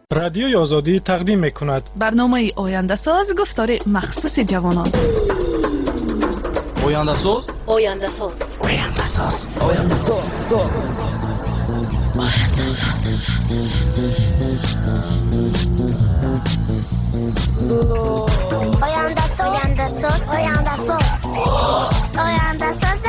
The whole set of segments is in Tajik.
رادیوی آزادی تقدیم می‌کند برنامه آینده ساز گفتار مخصوص جوانان. آینده ساز آینده ساز آینده ساز آینده ساز آینده ساز آینده ساز آینده ساز آینده ساز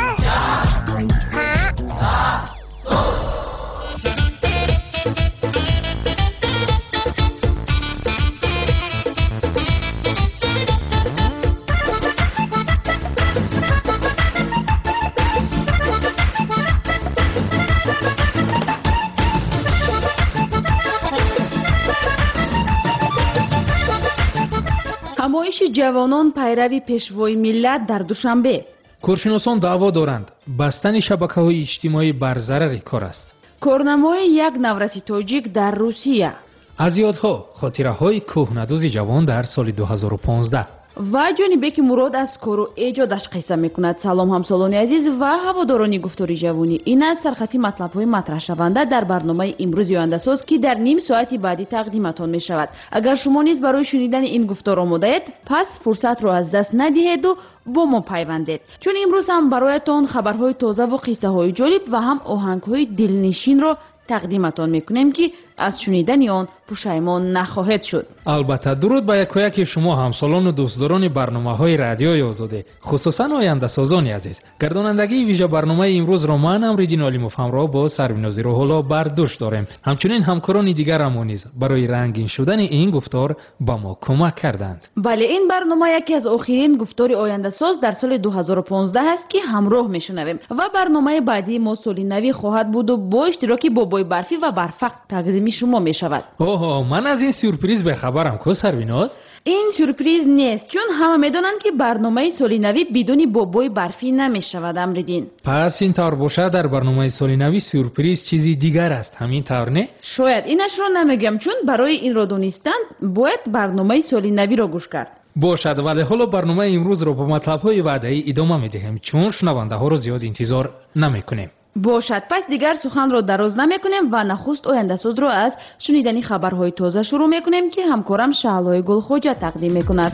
همایش جوانان پیروی پیشوای ملت در دوشنبه. کارشناسان دعوا دارند بستن شبکه‌های اجتماعی بر ضرر کار است. کارنمای یک نورسی تاجیک در روسیه از یادها خاطره‌های کهنه‌دوز جوان در سال 2015 و جانبه که مراد از کارو ایجادش قصه میکند. سلام همسالان عزیز و هواداران گفتاری جوانی، این از سرخطی مطلب‌های مطرح شونده در برنامه امروز آینده ساز که در نیم ساعتی بعدی تقدیمتان میشود. اگر شما نیز برای شنیدن این گفتار آماده‌اید، پس فرصت را از دست ندهید و با ما پیوندید، چون امروز هم برایتان خبرهای تازه و قصه‌های جالب و هم آهنگ‌های دلنشین را تقدیمتان میکنیم که از شنیدن آن پشیمان نخواهید شد. البته درود به یکایک شما همسالان و دوستداران برنامه‌های رادیوی آزادی، خصوصا آینده سازان عزیز. گردانندگی ویژه برنامه امروز را من امریدین علیموف همراه با سربینازی روح‌الله بر دوش داریم. همچنین همکاران دیگر ما نیز برای رنگین شدن این گفتار با ما کمک کردند. بله، این برنامه یکی از آخرین گفتار آینده ساز در سال 2015 است که همراه میشنویم و برنامه بعدی ما سال نوی خواهد بود و با اشتراک بابای برفی و برفق تقدیم شما می شود. اوه، من از این سورپرایز به خبرم کو سربیناز؟ این سورپرایز نیست، چون همه میدونن که برنامه سال نوی بدون بابای برفی نمی شود. امریدین، پس این طور باشه در برنامه سال نوی سورپرایز چیزی دیگر است، همین طور نه؟ شاید اینش را نمیگم، چون برای این را دونستن باید برنامه سال نوی را گوش کرد. باشد، ولی حالا برنامه امروز را با مطلب‌های وعده‌ای ادامه می‌دهیم، چون شنونده ها را زیاد انتظار نمی‌کنیم. باشد، پس دیگر سخن را دراز نمی‌کنیم و نخست آینده ساز را از شنیدن خبرهای تازه شروع می‌کنیم که همکارم شعلای گلخوجه تقدیم می‌کند.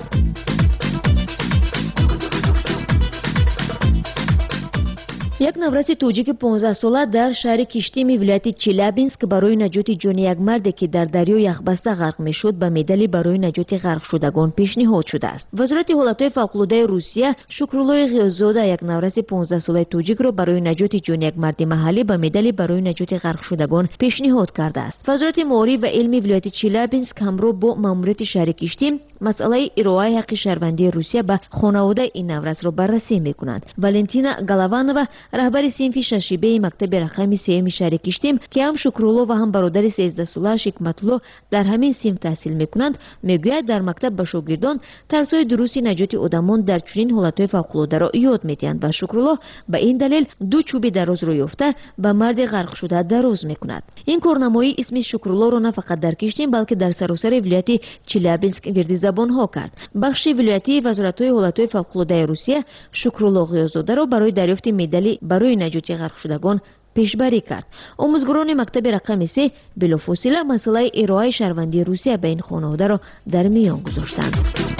یک نورس توجیک 15 ساله در شهر کشتیم ولایت چیلابینسک برای نجات جان یک مردی که در دریای یخبسته غرق میشد به مدال برای نجات غرق شدگان پیشنهاد شده است. وزارت حالتهای فوق‌العاده روسیه شکرالله غیاث‌زاده یک نورس 15 ساله توجیک را برای نجات جان یک مرد محلی به مدال برای نجات غرق شدگان پیشنهاد کرده است. وزارت مالی و علمی ولایت چیلابینسک همراه با ماموریت شهر کشتیم مسئله ارائه حق شهروندی روسیه به خانواده این نورس را بررسی می‌کنند. والنتینا گالوانова رهبر صنف ششیبه مکتب رقم 3 شهر کشتیم که هم شکرالله و هم برادر 13 ساله حکمت‌الله در همین صنف تحصیل می‌کنند، میگوید در مکتب به شاگردان درس‌های دروسی نجات آدمان در چنین حالت‌های فوق‌العاده را یاد می‌دهند و شکرالله به این دلیل 2 چوب دراز را یافته به مرد غرق شده دراز می‌کند. این کارنمایی اسم شکرالله را نه فقط در کشتیم بلکه در سراسر ولایت چیلابینسک وردی زبان‌ها کرد. بخش ولایتی وزارت‌های حالت‌های فوق‌العاده روسیه شکرالله غیاث‌زاده را برای دریافت مدال برای نجات غرق شدگان پیشبری کرد. آموزگاران مکتب رقم 3 بلافاصله مسئله ارائه شهروندی روسیه به این خانواده را در میان گذاشتند.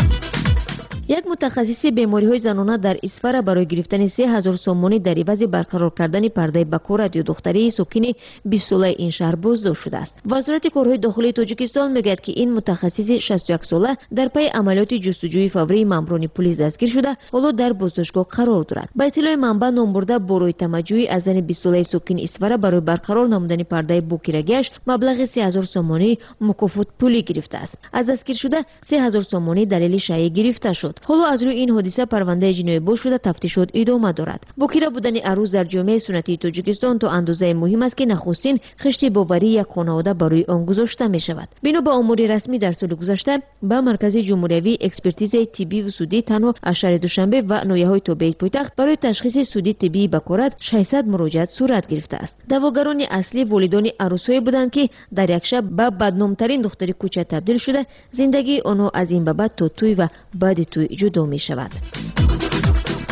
یک متخصص بیماری‌های زنانه در اسفر برای گرفتن 3000 سومانی در عوض برقرار کردن پرده بکارت یا دختری ساکن 20 ساله این شهر بازداشت شده است. وزارت کارهای داخلی تاجیکستان میگوید که این متخصص 61 ساله در پی عملیات جستجوی فوری ماموران پلیس دستگیر شده، حالا در بازداشتگاه قرار دارد. به اطلاع منبع نامبرده برای تمجید از زن 20 ساله ساکن اسفر برای برقرار نمودن پرده بکیرگیش مبلغ 3000 سومانی مکافات پولی گرفته است. از دستگیر شده 3000 سومانی دلیل شایع گرفته شد. حالا از روی این حادثه پرونده جنایی باز شده تفتیشات ادامه دارد. بکیره بودن عروس در جامعه سنتی تاجیکستان تا اندازه مهم است که نخستین خشت باوری یک خانواده برای آن گذاشته می شود. بنا به امور رسمی در سال گذشته به مرکز جمهوری اکسپرتیز طبی و سودی تنها از شهر دوشنبه و ناحیه‌های تابع پایتخت برای تشخیص سودی طبی بکارت 600 مراجعت صورت گرفته است. دعواگران اصلی والدان عروس‌های بودند که در یک شب به بدنام‌ترین دختر کوچه تبدیل شده، زندگی آنها از این به بعد تا توی و بعد توی جدا می شود.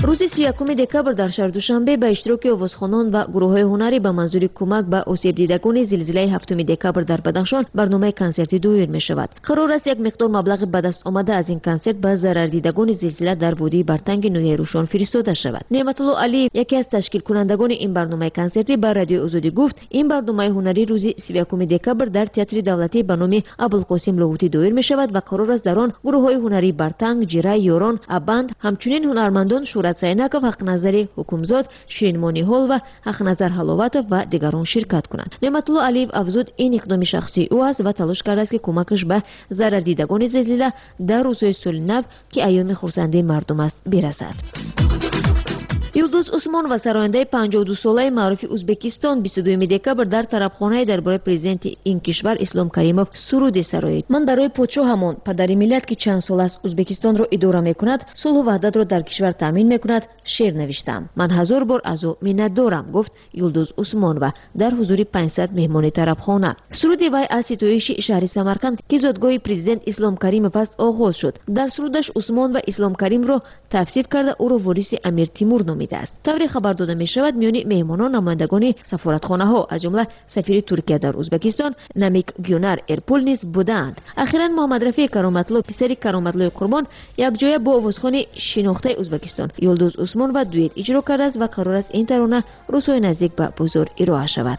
рӯзи 31 декабр дар шаҳри душанбе ба иштироки овозхонон ва гурӯҳҳои ҳунарӣ ба манзури кӯмак ба осебдидагони зилзилаи 7 декабр дар Бадахшон барномаи консертӣ доир мешавад. Қарор аст як миқдор маблағи ба даст омада аз ин консерт ба зарардидагони зилзила дар водии Бартанги ноҳияи Рӯшон фиристода шавад. Неъматулло Алиев, яке аз ташкилкунандагони ин барномаи консертӣ, ба Радиои Озодӣ гуфт, ин барномаи ҳунарӣ рӯзи 31 декабр дар театри давлатӣ ба номи Абулқосим Ловутӣ доир мешавад ва қарор аст дар он гурӯҳҳои ҳунарӣ Бартанг, Ҷирай, Ёрон, Абанд, ҳамчунин ҳунармандон Шӯрат Сайнаков, Ҳақназари Ҳукумзод, Ширинмони Ҳол ва Ҳақназар Ҳаловатов ва дигарон ширкат кунанд. Неъматулло Алиев афзуд, ин иқдоми шахсии ӯ аст ва талош кардааст ки кӯмакаш ба зарардидагони зилзила дар рӯзҳои соли нав, ки айёми хурсандии мардум аст, бирасад. Юлдуз Усмонова, сарояндаи 52-солаи маъруфи Узбекистон, 22 декабр дар тарабхонаи дарбораи президенти ин кишвар Ислом Каримов суруди сароид. Ман барои подшоҳамон, падари миллат, ки чанд сол аст Узбекистонро идора мекунад, сулҳу ваҳдатро дар кишвар таъмин мекунад, шеър навиштам. Ман ҳазор бор аз ӯ миннатдорам, гуфт Юлдуз Усмонова дар ҳузури 500 меҳмони тарабхона. Суруди вай аз ситоиши шаҳри Самарқанд, ки зодгоҳи президент Ислом Каримов аст, оғоз шуд. Дар сурудаш Усмонова Ислом Каримро тавсиф карда, ӯро вориси Амир Тимур номид. Тавре хабар дода мешавад, миёни меҳмонон намояндагони сафоратхонаҳо, аз ҷумла сафири Туркия дар Ӯзбекистон Намик Гюнар Эрпул низ будаанд. Ахиран Муҳаммад Рафии Кароматло, писари Кароматлои Қурбон, якҷоя бо овозхони шинохтаи Ӯзбекистон Юлдуз Усмонова дуэт иҷро кардааст ва қарор аст ин тарона рӯзҳои наздик ба бозор ироа шавад.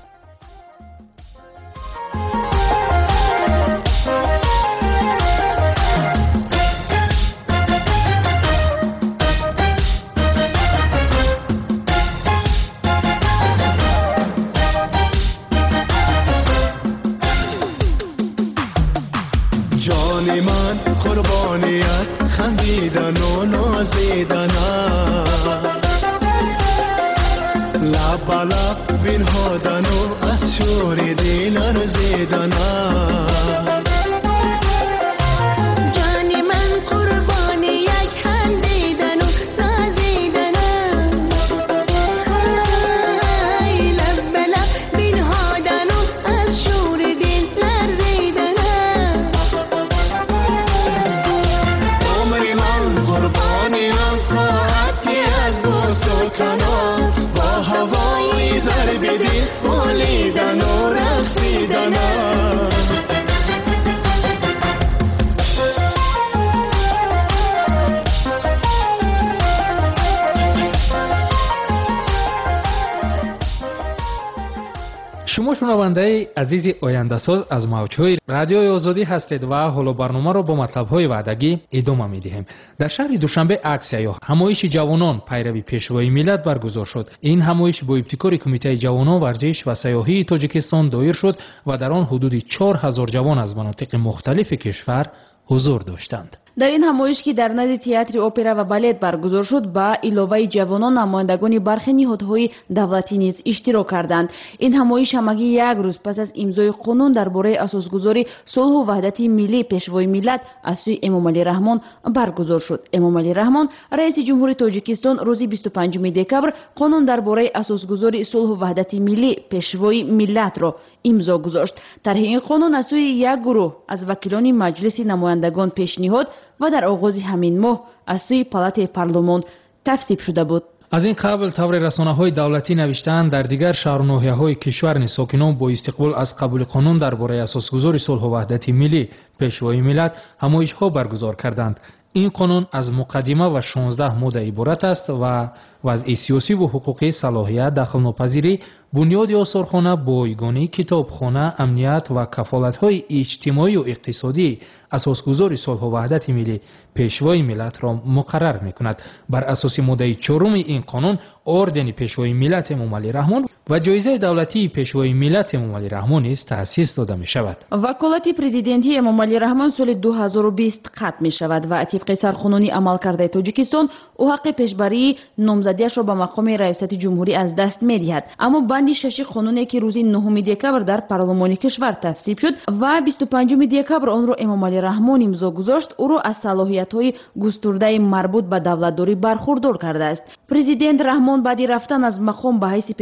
шумо шунавандаи азизи ояндасоз аз мавҷҳои радиои озодӣ ҳастед ва ҳоло барномаро бо матлабҳои ваъдагӣ идома медиҳем. дар шаҳри душанбе аксия ё ҳамоиши ҷавонон пайрави пешвои миллат баргузор шуд. ин ҳамоиш бо ибтикори кумитаи ҷавонон, варзиш ва сайёҳии Тоҷикистон доир шуд ва дар он ҳудуди 4000 ҷавон аз манотиқи мухталифи кишвар ҳузур доштанд. дар ин ҳамоиш, ки дар нади театри опера ва балет баргузор шуд, ба иловаи ҷавонон намояндагони бархе ниҳодҳои давлатӣ низ иштирок карданд. ин ҳамоиш ҳамагӣ як рӯз пас аз имзои қонун дар бораи асосгузори сулҳу ваҳдати миллӣ пешвои миллат аз сӯи Эмомалӣ Раҳмон баргузор шуд. Эмомалӣ Раҳмон, раиси ҷумҳури Тоҷикистон, рӯзи 25 декабр қонун дар бораи асосгузори сулҳу ваҳдати миллӣ пешвои миллатро имзо гузошт. тарҳи ин қонун аз сӯи як гурӯҳ аз вакилони маҷлиси намояндагон пешниҳод ва дар оғози ҳамин моҳ аз сӯи палатаи парлумон тавсиб шуда буд. аз ин қабл тавре расонаҳои давлатӣ навиштаанд, дар дигар шаҳру ноҳияҳои кишвар низ сокинон бо истиқбол аз қабули қонун дар бораи асосгузори сулҳу ваҳдати миллӣ пешвои миллат ҳамоишҳо баргузор карданд. ин қонун аз муқаддима ва 16 модда иборат аст ва вазъи сиёсиву ҳуқуқӣ, салоҳият, дахлнопазирӣ, бунёди осорхона, бойгонӣ, китобхона, амният ва кафолатҳои иҷтимоию иқтисодӣ асосгузори сулҳу ваҳдати миллӣ пешвои миллатро муқаррар мекунад. бар асоси моддаи 4 ин қонун ордени пешвои миллат Эмомалӣ Раҳмон ва ҷоизаи давлатии пешвои миллат Эмомалӣ Раҳмон низ таъсис дода мешавад. ваколати президентии Эмомалӣ Раҳмон соли 2020 қатъ мешавад ва тибқи сарқонунӣ амалкардаи Тоҷикистон ӯ ҳаққи пешбарии номзадиашро ба мақоми раисати ҷумҳурӣ аз даст медиҳад. аммо банди 6 қонуне, ки рӯзи 9 декабр дар парлумони кишвар тавсиб шуд ва 25 декабр онро Эмомалӣ Раҳмон имзо гузошт, ӯро аз салоҳиятҳои густурдаи марбут ба давлатдорӣ бархурдор кардааст. президент Раҳмон баъди рафтан аз мақом ба ҳайси пешвои миллат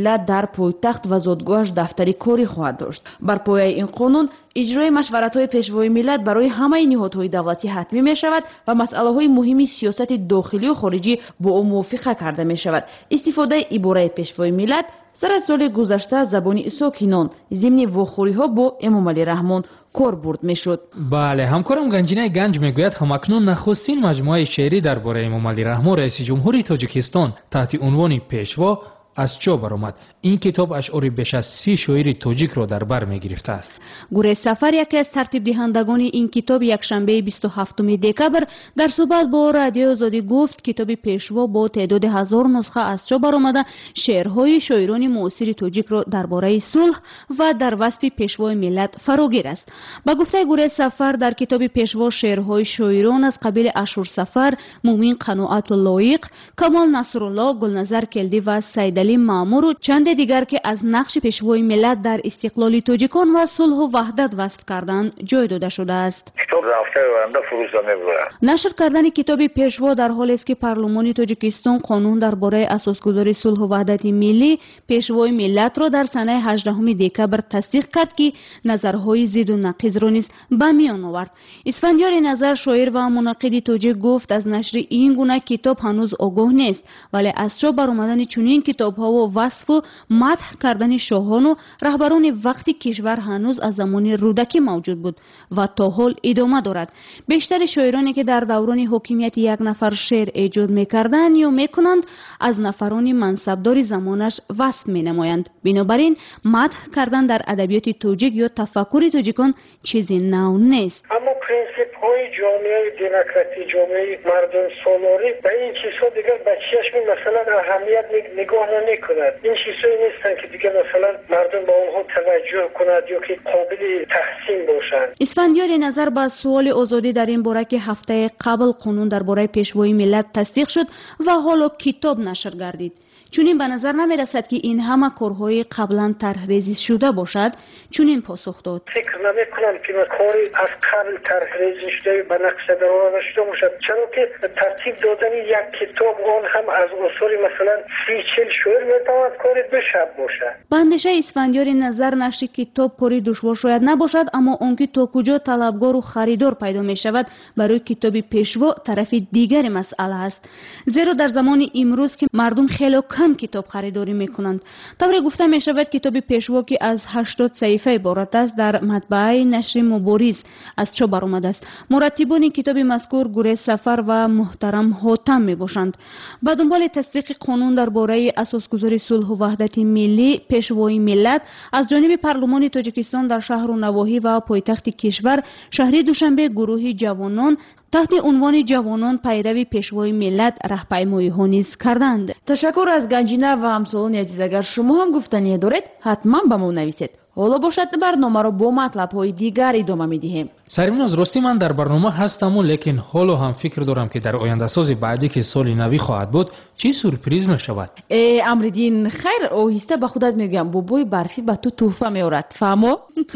миллат дар пойтахт ва зодгоҳаш дафтари корӣ хоҳад дошт. бар пояи ин қонун иҷрои машваратҳои пешвои миллат барои ҳамаи ниҳодҳои давлатӣ ҳатмӣ мешавад ва масъалаҳои муҳими сиёсати дохилию хориҷӣ бо он мувофиқа карда мешавад. истифодаи ибораи пешвои миллат сар аз соли гузашта забони сокинон зимни вохӯриҳо бо Эмомалӣ Раҳмон кор бурд мешуд. бале, ҳамкорам Ганҷинаи Ганҷ мегӯяд ҳамакнун нахустин маҷмӯаи шеърӣ дар бораи Эмомалӣ Раҳмон раиси ҷумҳури Тоҷикистон таҳти унвони пешво аз чоп баромад. ин китоб ашъори беш аз 30 шоири тоҷикро дар бар мегирифтааст. гурез Сафар, яке аз тартибдиҳандагони ин китоб, якшанбеи 27 декабр дар суҳбат бо Радиои Озодӣ гуфт китоби пешво бо теъдоди 1000 нусха аз чоп баромада шеърҳои шоирони муосири тоҷикро дар бораи сулҳ ва дар васфи пешвои миллат фарогир аст. ба гуфтаи гурез Сафар, дар китоби пешво шеърҳои шоирон аз қабили Ашур Сафар, Мумин Қаноату Лоиқ, Камол Насрулло, Гулназар Келдӣ ва Сайдалӣ Маъмуру чанде дигар ки аз нақши пешвои миллат дар истиқлоли тоҷикон ва сулҳу ваҳдат васф кардан ҷой дода шудааст. китоб дар ҳафтаи оянда фурӯзда мебурад. нашр кардани китоби пешво дар ҳолест ки парлумони Тоҷикистон қонун дар бораи асосгузори сулҳу ваҳдати миллӣ пешвои миллатро дар санаи 18 декабр тасдиқ кард ки назарҳои зидду нақизро низ ба миён овард. Исфандиёри Назар, шоир ва мунаққиди тоҷик, гуфт аз нашри ин гуна китоб ҳанӯз огоҳ нест, вале аз чоп баромадани чунин китобҳо васфу мадҳ кардани шоҳону раҳбарони вақти кишвар ҳанӯз аз замони рӯдакӣ мавҷуд буд ва то ҳол идома дорад. бештари шоироне ки дар даврони ҳокимияти як нафар шеър эҷод мекарданд ё мекунанд, аз нафарони мансабдори замонаш васф менамоянд. бинобар ин мадҳ кардан дар адабиёти тоҷик ё тафаккури тоҷикон чизи нав нест. аммо принсипҳои ҷомеаи демократӣ, ҷомеаи мардумсолорӣ ба ин чизҳо дигар ба чиашми масалан аҳамият нигоҳ намекунад. ин чизҳои нестанд ки дигар масалан мардум ба онҳо таваҷҷӯҳ кунад ё ки қобили таҳсин бошанд. исфандиёри Назар ба суоли озодӣ дар ин бора ки ҳафтаи қабл қонун дар бораи пешвои миллат тасдиқ шуд ва ҳоло китоб нашр гардид, чунин ба назар намерасад ки ин ҳама корҳои қаблан тарҳрезӣ шуда бошад. чунин посух дод: фикр намекунам ки кори аз қабл тарҳрезӣ шуда ба нақша даромада шуда бошад, чаро ки тартиб додани як китоб, он ҳам аз осори масалан 30-40 шоир метавонад кори 2 шаб бошад. ба андешаи Исфандиёри Назар, нашри китоб кори душвор шояд набошад, аммо он ки то куҷо талабгору харидор пайдо мешавад, барои китоби пешво тарафи дигари масъала аст. зеро дар замони имрӯз ки мардум хело кам китоб харидорӣ мекунанд. тавре гуфта мешавад китоби пешво ки аз 80 саҳифа иборат аст, дар матбаъаи нашри Мубориз аз чоп баромадааст. мураттибони китоби мазкур гурез Сафар ва муҳтарам Ҳотам мебошанд. ба дунболи тасдиқи қонун дар бораи асосгузори сулҳу ваҳдати миллӣ пешвои миллат аз ҷониби парлумони Тоҷикистон дар шаҳру навоҳӣ ва пойтахти кишвар шаҳри Душанбе гурӯҳи ҷавонон таҳти унвони ҷавонон пайрави пешвои миллат раҳпаймоиҳо низ карданд. ташаккур аз Ганҷина ва ҳамсолони азиз. агар шумо ҳам гуфтание доред, ҳатман ба мо нависед. ҳоло бошад барномаро бо матлабҳои дигар идома медиҳем. саримноз, рости ман дар барнома ҳастаму, лекин ҳоло ҳам фикр дорам ки дар ояндасози баъдӣ ки соли навӣ хоҳад буд, чӣ сюрприз мешавад? Амриддин, хайр, оҳиста ба худат мегӯям, бобои барфӣ ба ту тӯҳфа меорад, фаҳмо?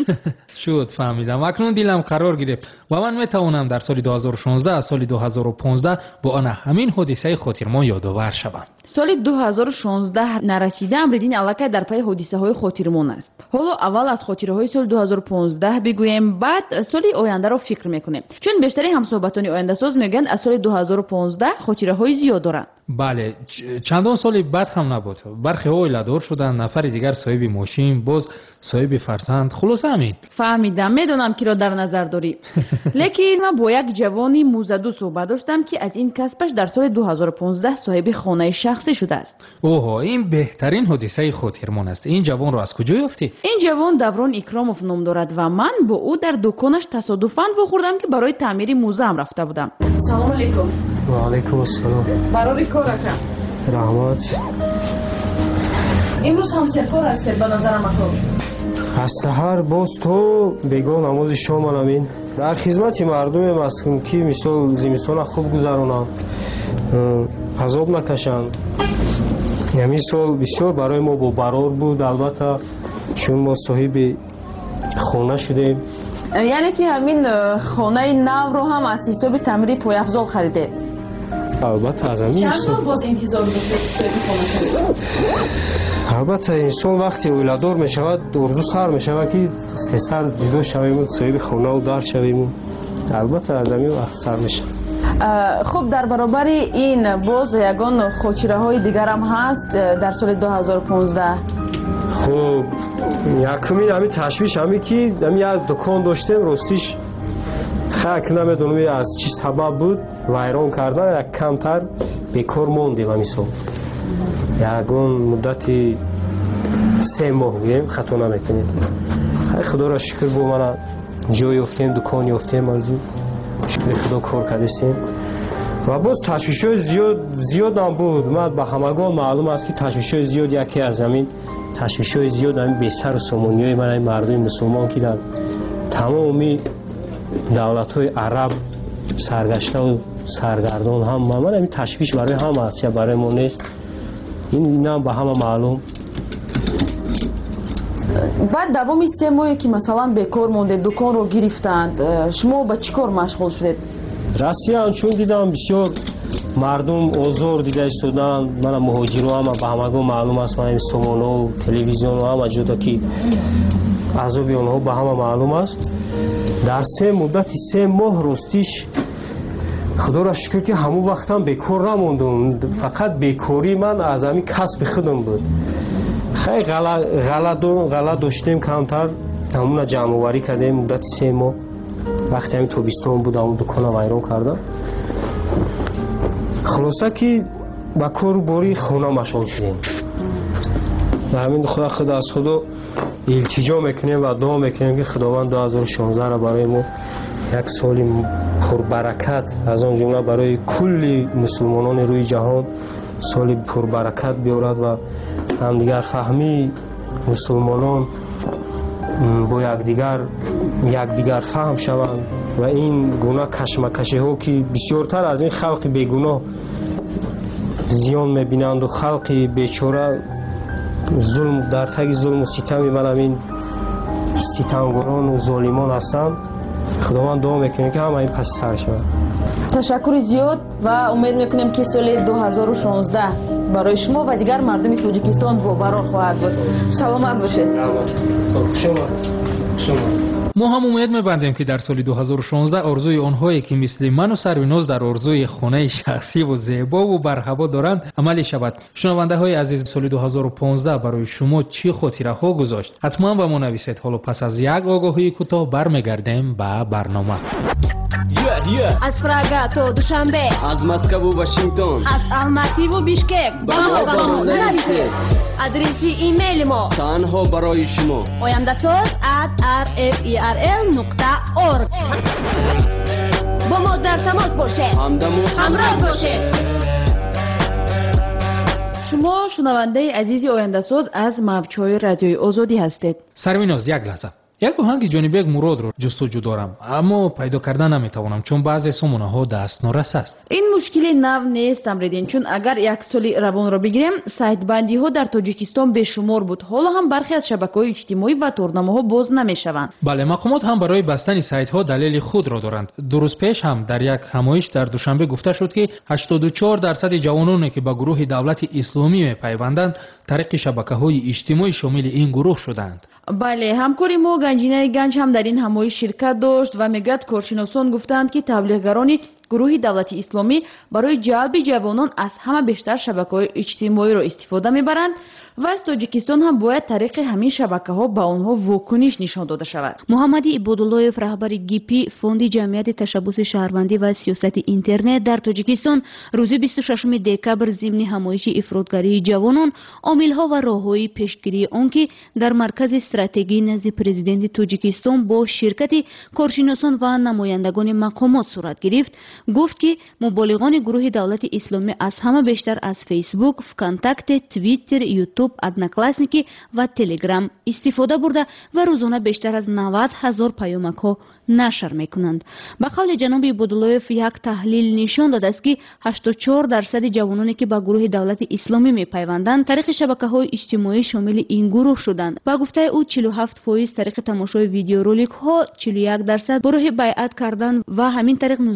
шуд, фаҳмидам. акнун дилам қарор гирифт ва ман метавонам дар соли 2016 аз соли 2015 бо ана ҳамин ҳодисаи хотирмон ёдовар шавам. соли 2016 нарасида Амриддин аллакай дар паи ҳодисаҳои хотирмон аст. ҳоло аввал аз хотираҳои соли 2015 бигӯем, баъд соли ояндаро фикр мекунем, чун бештари ҳамсоҳбатони ояндасоз мегӯянд аз соли 2015 хотираҳои зиёд доранд. бале, чандон соли баъд ҳам набуд. бархеҳо оиладор шуданд, нафари дигар соҳиби мошин, боз соҳиби фарзанд, хулоса ҳамин. фаҳмидам, медонам киро дар назар дорӣ. лекин ман бо як ҷавони музаду суҳбат доштам ки аз ин касбаш дар соли 2015 соҳиби хонаи шахсӣ шудааст. оҳо, ин беҳтарин ҳодисаи хотирмон аст. ин ҷавонро аз куҷо ёфтӣ? ин ҷавон Даврон Икромов ном дорад ва ман бо ӯ дар дуконаш тасодуфан вохӯрдам ки барои таъмири музаам рафта будам. салому алайкум. ва алайкум ассалом. барори кор ака. раҳмат. имрӯз ҳам серкор ҳастед ба назарам ака. аз саҳар боз то бегоҳ намози шомам амин дар хизмати мардумем ҳастам ки мисол зимистона хуб гузаронанд, азоб накашанд. ҳамин сол бисёр барои мо бобарор буд, албатта чун мо соҳиби хона шудем. яъне ки ҳамин хонаи навро ҳам аз ҳисоби таъмири пойафзол харидед? البته از همین چند سال باز انتظار داشته البته این سال وقتی ولادور می شود ارزو سر می شود که سر جدا شویم و صاحب خونه و دار شویم. البته از همین وقت سر می شود. خب در برابر این باز یگان خاطره های دیگر هم هست در سال 2015. خب یکمین همین تشویش همین که همین یک دکان داشتیم راستیش خاک نمیدونم از چی سبب بود ویران کردن یک کمتر بیکار موندیم همین سال. یگان مدتی 3 ماه بگیم خطا نمیکنیم. خدا را شکر با من جای افتیم دکان افتیم از این شکر خدا کار کردیم و باز تشویش های زیاد هم بود. من به همگان معلوم است که تشویش های زیاد یکی از همین تشویش های زیاد همین بیشتر و سامانی های من مردم مسلمان که در تمامی دولت های عرب سرگشته و سرگردان هم من همین تشویش برای هم است یا برای ما نیست. این هم به همه معلوم. بعد دوام 3 ماهی که مثلا بیکار مونده دکان رو گرفتند شما با چی کار مشغول شدید؟ راستی چون دیدم بسیار مردم آزار دیده ایستادن. من مهاجرو هم به همگان معلوم است. من سامان و تلویزیون و همه جدا که عذاب آنها به همه معلوم است. در مدت 3 ماه راستیش خدا را شکر که همون وقت هم بیکار نموندم. فقط بیکاری من از همین کسب خودم بود. خیلی غلط داشتیم کمتر همون جمع آوری کردیم مدت 3 ماه. وقتی همین توبیستان بود همون دکان ویران کردم. خلاصه که با کار باری خونه مشغول شدیم و همین خدا از خدا التجا میکنیم و دعا میکنیم که خداوند 2016 را برای ما یک سال پربرکت از آن جمله برای کل مسلمانان روی جهان سال پربرکت بیارد و همدیگر فهمی مسلمانان با یکدیگر فهم شوند و این گناه کشمکشی ها که بسیارتر از این خلق بیگناه زیان میبینند و خلق بیچاره ظلم در تگ ظلم و ستم میبرند. این ستمگران و ظالمان هستند. خداوند دعا میکنه که همه این پس سر شود. تشکر زیاد و امید میکنیم که سال 2016 برای شما و دیگر مردم تاجیکستان باوران خواهد بود. سلامت باشید. شما ما هم امید می‌بندیم که در سال 2016 آرزوی آنهایی که مثل من و سربیناز در آرزوی خانه شخصی و زیبا و برهوا دارند عملی شود. شنونده های عزیز، سال 2015 برای شما چی خاطره ها گذاشت؟ حتما به ما نویسید. حالا پس از یک آگاهی کوتاه برمیگردیم به برنامه. از پراگا تا دوشنبه، از مسکو و واشنگتن، از الماتی و بیشکک با ما نویسید. آدرسی ایمیل ما تنها برای شما oyandasaz@rferl.org. با ما در تماس باشید. همراه باشید. شما شنونده عزیز آینده ساز از موج‌های رادیوی آزادی هستید. سربیناز، یک لحظه. یک آهنگ جانبیک مراد رو جستجو دارم اما پیدا کردن نمیتوانم چون بعضی سامانه ها دسترس است. این مشکلی نو نیست امریدین، چون اگر یک سالی روان را بگیریم سایت بندی ها در تاجیکستان بشمار بود. حالا هم برخی از شبکه‌های اجتماعی و تورنمه ها باز نمیشوند. بله، مقامات هم برای بستن سایت ها دلیل خود را دارند. درست پیش هم در یک همایش در دوشنبه گفته شد که 84% جوانانی که به گروه دولت اسلامی میپیوندند طریق شبکه‌های اجتماعی شامل این گروه شدند. بله، همکاری ما گنجینه گنج هم در این همایش شرکت داشت و میگوید کارشناسان گفتند که تبلیغگران گروه دولت اسلامی برای جلب جوانان از همه بیشتر شبکه‌های اجتماعی را استفاده میبرند و از تاجیکستان هم باید طریق همین شبکه‌ها به آنها واکنش نشان داده شود. محمد عبداللهیف رهبر گیپی فوند جمعیت تشبث شهروندی و سیاست اینترنت در تاجیکستان روز 26 دکبر ضمن همایش افرادگری جوانان عامل‌ها و راه‌های پیشگیری آنکه در مرکز استراتژی نزد پرزیدنت تاجیکستان با شرکت کارشناسان و نمایندگان مقامات صورت گرفت، گفت که مبالغان گروه دولت اسلامی از همه بیشتر از فیسبوک، فکانتاکت، توییتر، یوتیوب، ادناکلاسنیکی و تلگرام استفاده برده و روزانه بیشتر از 90,000 پیامک‌ها نشر میکنند. به قول جناب عبداللهیف یک تحلیل نشان داده است که 84% جوانانی که به گروه دولت اسلامی میپیوندند طریق شبکه‌های اجتماعی شامل این گروه شدند. با گفته او 47% طریق تماشای ویدیو رولک ها، 41% برای بیعت کردن و همین طریق 19%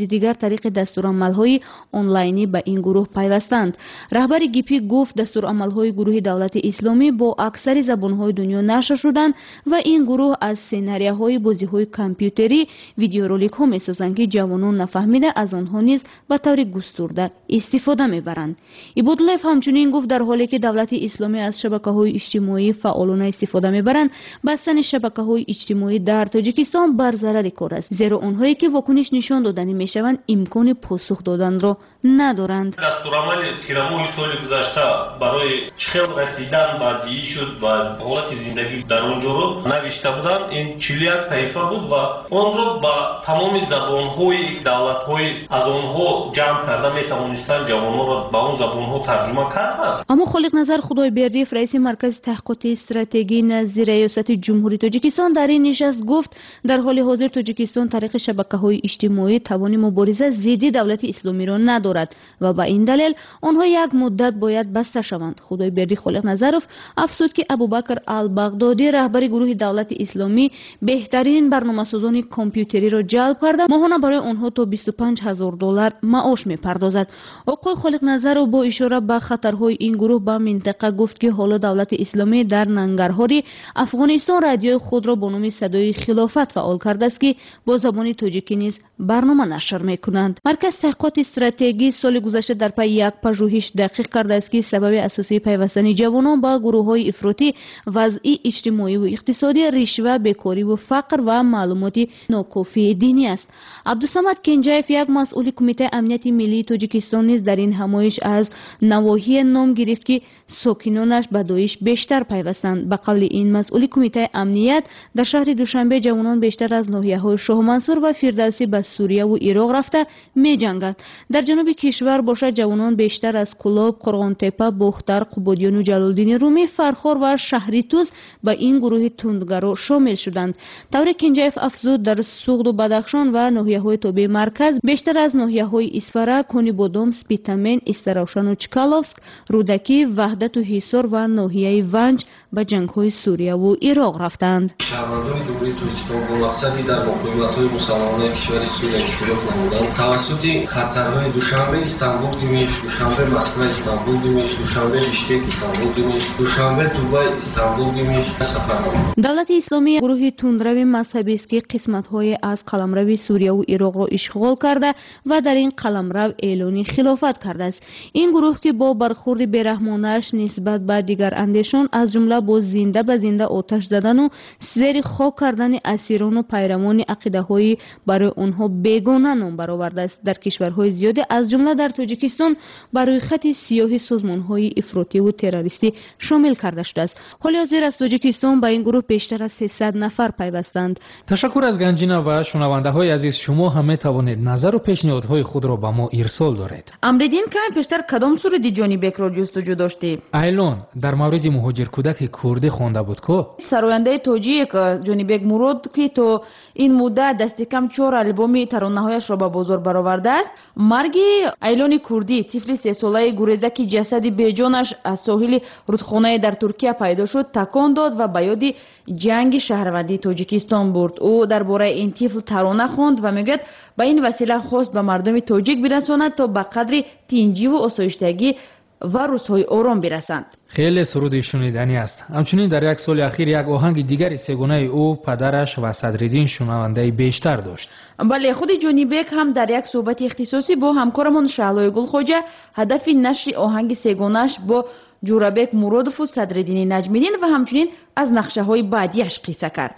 روزی دیگر طریق دستورالعمل‌های آنلاینی به این گروه پیوستند. رهبر گیپی گفت دستورالعمل‌های گروه دولت اسلامی با اکثر زبان‌های دنیا نشر شدند و این گروه از سناریوهای بازی‌های کامپیوتری ویدیورولیک‌ها می‌سازند که جوانان نفهمیده از آنها نیز به طور گسترده استفاده می‌برند. عبودالله همچنین گفت در حالی که دولت اسلامی از شبکه‌های اجتماعی فعالانه استفاده می‌برند، بستن شبکه‌های اجتماعی در تاجیکستان بر ضرر کار است، زیرا آنهایی که واکنش نشان دادنی می‌شوند امکان پاسخ دادن را ندارند. دستورالعمل تیرماه سال گذشته برای چخیل رسیدن به دیگه شد و حالت زندگی در اونجا رو نوشته بودن. این 41 صفحه بود و آن رو با تمام زبان‌های دولت‌های از آنها جمع کرده می‌توانستند جوانان را به اون زبان‌ها ترجمه کردن. اما خالق نظر خدایبردیف رئیس مرکز تحقیقات استراتژی نزد ریاست جمهوری تاجیکستان در این نشست گفت در حال حاضر تاجیکستان طریق شبکه‌های اجتماعی توان مبارزه ضد دولت اسلامی را ندارد و به این دلیل آنها یک مدت باید بسته شوند. خدایبردی خالق نظرов افزود که ابوبکر البغدادی رهبر گروه دولت اسلامی بهترین برنامه‌سازان کامپیوتری را جلب کرده ماهانه برای آنها تا $25,000 معاش می‌پردازد. آقای خالق نظرov با اشاره به خطرهای این گروه به منطقه گفت که حالا دولت اسلامی در ننگرهار افغانستان رادیوی خود را با نام صدای خلافت فعال کرده است که با زبان تاجیکی نیز برنامه نشر می‌کنند. مرکز تحقیقات استراتژی سال گذشته در پی یک پژوهش دقیق کرده است که سبب اساسی پیوستن جوانان به گروه‌های افراطی وضع اجتماعی و اقتصادی، رشوه، بیکاری و فقر و معلومات ناکافی دینی است. عبدالصمد کنجایف یک مسئول کمیته امنیت ملی تاجیکستان نیز در این همایش از نواحی نام گرفت که ساکنانش به داعش بیشتر پیوستند. به قول این مسئول کمیته امنیت در شهر دوشنبه جوانان بیشتر از ناحیه‌های شاه منصور و فردوسی به سوریه و عراق رفته می‌جنگند. در جنوب کشور باشد جوانان بیشتر از کلاب، قرغانتپه، بختر، قبادیان و جلالدین رومی، فرخار و شهری توز به این گروه تندگرا شامل شدند. طور کنجایف افزود در سوغد و بدخشان و ناحیه‌های تابع مرکز بیشتر از ناحیه‌های اسفره، کونیبودوم، سپیتامن، استراوشان و چکالوفسک، رودکی، وحدت و حصار و ناحیه ونج به جنگ‌های سوریه و عراق رفتند. شهروندان جمهوری تاجیکستان با مقصدی در مقاومت‌های مسلمانان کشور سوریه اشتراک نمودند. توسط خطرهای دوشنبه استانبول دمشق، دوشنبه مسکو استانبول دمشق، دوشنبه بیشکک استانبول دمشق، دوشنبه دوبای استانبول دمشق سفر نمودند. دولت اسلامی گروه تندرو مذهبی است که قسمت‌های از قلمرو سوریه و عراق را اشغال کرده و در این قلمرو اعلان خلافت کرده است. این گروه که با برخورد بی‌رحمانه‌اش نسبت به دیگر اندیشان از جمله با زنده به زنده آتش زدن و زیر خاک کردن اسیران و پیروان عقیده‌های برای آنها بیگانه نام برآورده است. در کشورهای زیادی از جمله در تاجیکستان برای خط سیاه سازمان‌های افراطی و تروریستی شامل کرده شده است. حال حاضر از تاجیکستان به این گروه بیشتر از 300 نفر پیوستند. تشکر از گنجینا و شنونده‌های عزیز. شما هم می‌توانید نظر و پیشنهادهای خود را به ما ارسال دارید. امریدین کم پیشتر کدام سرودی جانیبک را جستجو داشتی؟ ایلون در مورد مهاجر کودک کردی خوانده بود که سراینده تاجیک جانیبک مرود که تو این مدت دست کم 4 آلبوم ترانه‌هایش را به بازار برآورده است. مرگ ایلون کردی طفل 3 ساله گریزه که جسد بیجانش از ساحل رودخانه در ترکیه پیدا شد تکان داد و به یاد جنگ شهروندی تاجیکستان برد. او درباره این طفل ترانه خواند و میگوید به این وسیله خواست به مردم تاجیک برساند تا به قدر تنجی و آسایشتگی و روزهای آرام برسند. خیلی سرود شنیدنی است. همچنین در یک سال اخیر یک آهنگ دیگری سگونه او، پدرش و صدرالدین شنونده بیشتر داشت. بله، خود جانیبک هم در یک صحبت اختصاصی با همکارمون شعلای گلخوجه هدف نشر آهنگ سگونه‌اش با جورابک مرودوف و صدرالدین نجمیدین و همچنین از نقشه های بعدیش قصه کرد.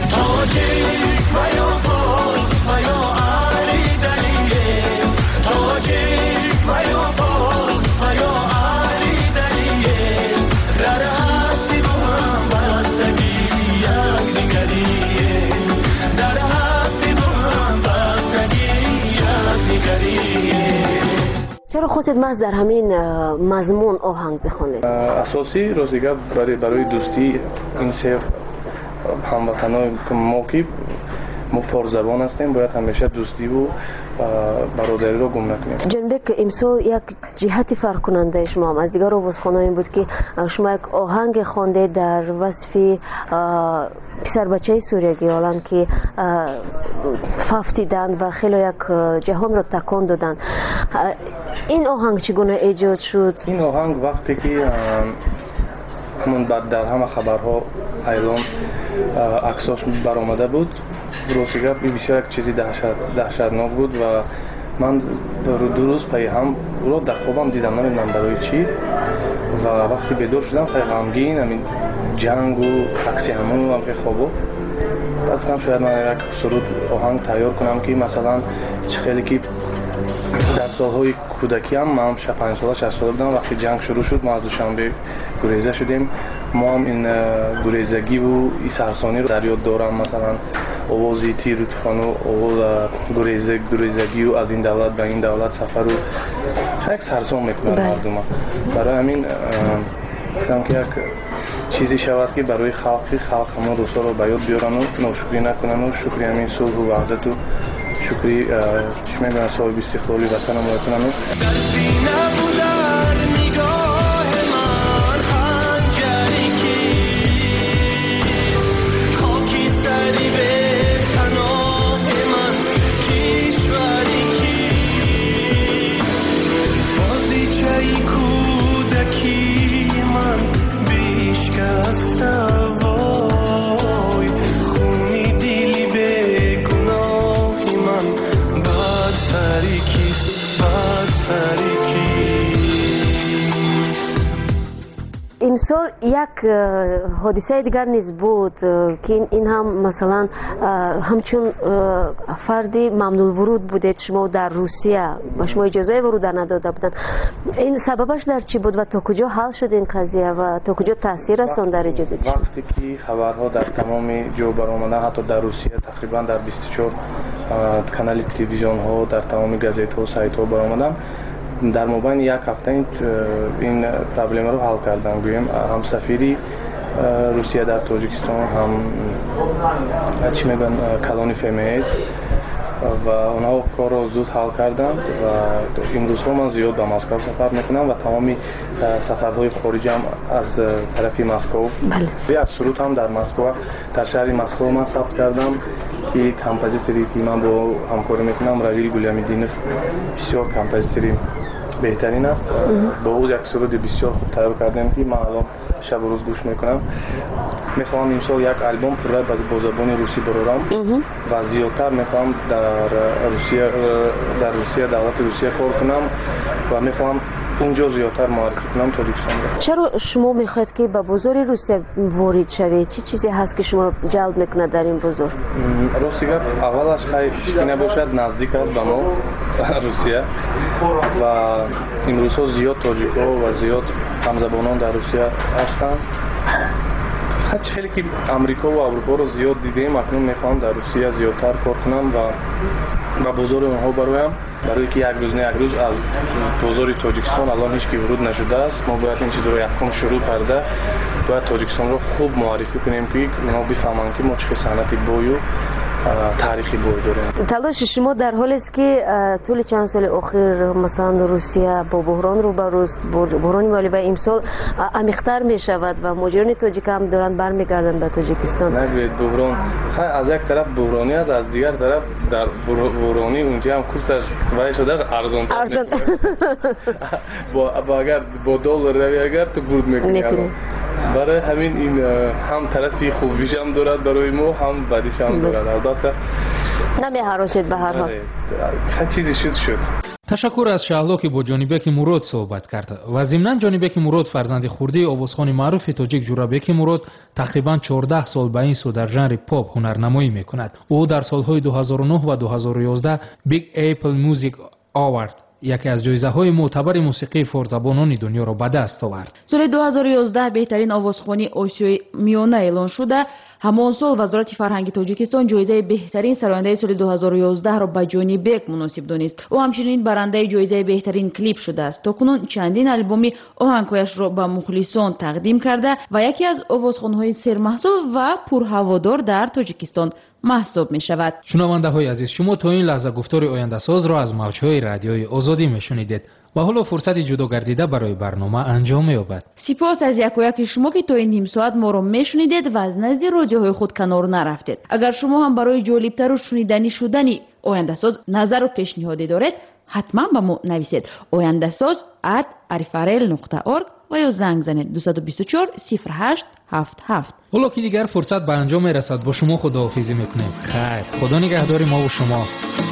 چرا خواستید محض در همین مضمون آهنگ بخونید؟ اساسی روز دیگه برای دوستی این سه هموطنان ما که مفار زبان هستیم باید همیشه دوستی و برادری رو گم نکنیم. جنبک امسال یک جهت فرق کننده شما هم از دیگر آوازخوانان این بود که شما یک آهنگ خوانده در وصف پسر بچه سوریگی، حالا که فافتیدن و خیلی یک جهان رو تکان دادن. این آهنگ چگونه ایجاد شد؟ این آهنگ وقتی که همون بعد در همه خبرها اعلام عکساش برآمده بود، روزگار بسیار یک چیزی دهشتناک بود و من دو روز پی هم رو در خوابم دیدم، نمیدونم برای چی، و وقتی بیدار شدم خیلی غمگین، همین جنگ و عکس همون هم که خوابو بعد گفتم شاید من یک سرود آهنگ تیار کنم که مثلا خیلی که در سالهای کودکی هم من 5 ساله 6 ساله بودم، وقتی جنگ شروع شد ما از دوشنبه گریزه شدیم، ما هم این گریزگی و این سرسانی رو در یاد دارم، مثلا آوازی تیر و طوفان و آواز گریزگی و از این دولت به این دولت سفر رو خیلی سرسان میکنن مردم. برای همین گفتم که یک چیزی شود که برای خلق همون روزها رو به یاد بیارن و ناشکری نکنن و شکری همین صلح و وحدت و شکری چی میگن صاحب استقلالی وطن ما کنن. امسال یک حادثه دیگر نیز بود که این هم مثلا همچون فردی ممنوع ورود بودید شما در روسیه و شما اجازه ورود نداده بودن. این سببش در چی بود و تا کجا حل شد این قضیه و تا کجا تاثیر رساند در ایجاد؟ وقتی که خبرها در تمام جو برآمدن، حتی در روسیه تقریبا در 24 کانال تلویزیون ها، در تمام گازیت ها و سایت ها برآمدن، در مابین یک هفته این پرابلم رو حل کردن. گویم هم سفیری روسیه در تاجیکستان، هم چی میگن کلانی فمیز و اونها کار رو زود حل کردند و امروز ها من زیاد به مسکو سفر میکنم و تمامی سفرهای خارجی هم از طرفی مسکو. یک سرود هم در مسکو، در شهر مسکو من ثبت کردم که کمپوزیتوری که من با همکاری میکنم رویل گلیامیدینوف بسیار کمپوزیتوری بهترین است. با او یک سرود بسیار خوب تیار کردیم که من الان شب و روز گوش میکنم. میخوام امسال یک آلبوم پورا با زبان روسی برارم و زیادتر میخوام در روسیه دولت روسیه کار کنم و میخوام اونجا زیادتر معرفی کنم تاجیکستان. چرا شما میخواید که به بازار روسیه وارد شوید؟ چه چیزی هست که شما جلب میکنه در این بازار؟ روسیه اولش خیلی نباشد نزدیک است به ما روسیه و امروزها زیاد تاجیک‌ها و زیاد همزبانان در روسیه هستند. خیلی که امریکا و اروپا رو زیاد دیدیم، اکنون میخوام در روسیه زیادتر کار کنم و به بازار اونها برایم، برای که یک روز از بازار تاجیکستان الان هیچ کی ورود نشده است. ما باید این چیز رو یکم شروع کرده، باید تاجیکستان رو خوب معرفی کنیم که اونا بفهمن که ما چه صنعتی بویو تاریخی بوی داریم. تلاش شما در حالی است که طول چند سال اخیر مثلا روسیه با بحران روبروست، بحران مالی و امسال عمیق‌تر می شود و مهاجران تاجیک هم دارن برمیگردن به تاجیکستان. نگوید بحران از یک طرف بحرانی است، از دیگر طرف در بحرانی اونجا هم کورسش وای شده ارزان با اگر با دلار روی اگر تو برد میکنی. برای همین این هم طرفی خوبیش هم دارد برای ما، هم بدیش هم دارد. البته نمی‌هراسید به هر حال. هر چیزی شد. تشکر از شهلا که با جانبک مراد صحبت کرد و ضمناً جانبک مراد فرزند خردی آوازخوان معروف تاجیک جورابک مراد تقریباً 14 سال به این سو در ژانر پاپ هنرنمایی میکند. او در سالهای 2009 و 2011 بیگ اپل موزیک آوارد، یکی از جایزه‌های معتبر موسیقی فارزبانان دنیا را به دست آورد. سال 2011 بهترین آوازخوانی آسیای میانه اعلان شده. همان سال وزارت فرهنگ تاجیکستان جایزه بهترین سراینده سال 2011 را به جانی بیگ مناسب دانست. او همچنین برنده جایزه بهترین کلیپ شده است. تاکنون چندین آلبوم آهنگهایش را به مخلصان تقدیم کرده و یکی از آوازخوان‌های سرمحصول و پرهوادار در تاجیکستان محسوب می شود. شنونده‌های عزیز، شما تا این لحظه گفتار آینده‌ساز را از موج‌های رادیوی آزادی میشنیدید و حالا فرصت جدا گردیده برای برنامه انجام می‌یابد. سپاس از یک شما که تا این نیم ساعت ما را میشنیدید و از نزد رادیوهای خود کنار نرفتید. اگر شما هم برای جالبتر و شنیدنی شدنی آینده‌ساز نظر و پیشنهادی دارید، حتما به ما نویسید. oyandasaz@arifarel.org و یا زنگ زنید 224 0877. حالا که دیگر فرصت به انجام میرسد با شما خداحافظی میکنیم. خیر، خدا نگهدار ما و شما.